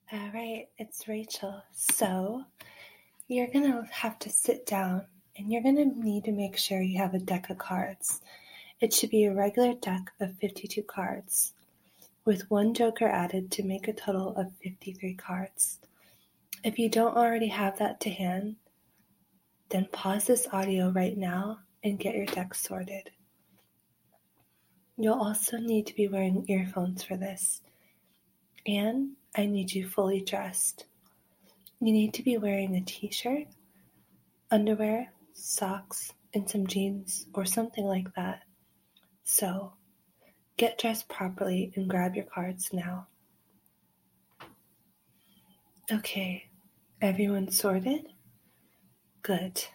All right, it's Rachel. So you're going to have to sit down and you're going to need to make sure you have a deck of cards. It should be a regular deck of 52 cards with one joker added to make a total of 53 cards. If you don't already have that to hand, then pause this audio right now and get your deck sorted. You'll also need to be wearing earphones for this. And I need you fully dressed. You need to be wearing a t-shirt, underwear, socks, and some jeans or something like that. So, get dressed properly and grab your cards now. Okay, everyone sorted? Good.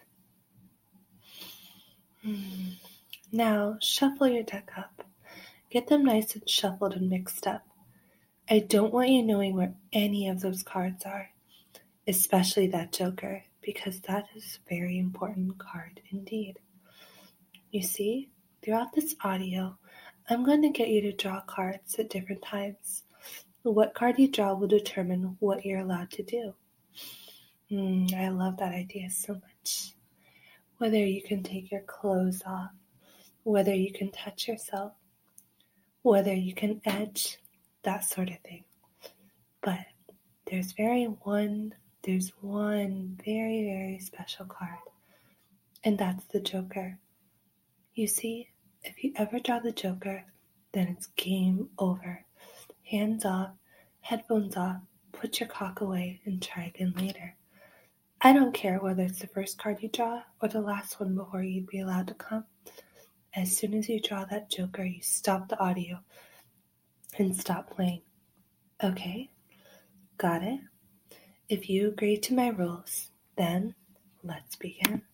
Now, shuffle your deck up. Get them nice and shuffled and mixed up. I don't want you knowing where any of those cards are, especially that joker, because that is a very important card indeed. You see, throughout this audio, I'm going to get you to draw cards at different times. What card you draw will determine what you're allowed to do. I love that idea so much. Whether you can take your clothes off, whether you can touch yourself, whether you can edge, that sort of thing. But there's one very, very special card, and that's the Joker. You see, if you ever draw the Joker, then it's game over. Hands off, headphones off, put your cock away, and try again later. I don't care whether it's the first card you draw or the last one before you'd be allowed to come. As soon as you draw that joker, you stop the audio and stop playing. Okay? Got it? If you agree to my rules, then let's begin.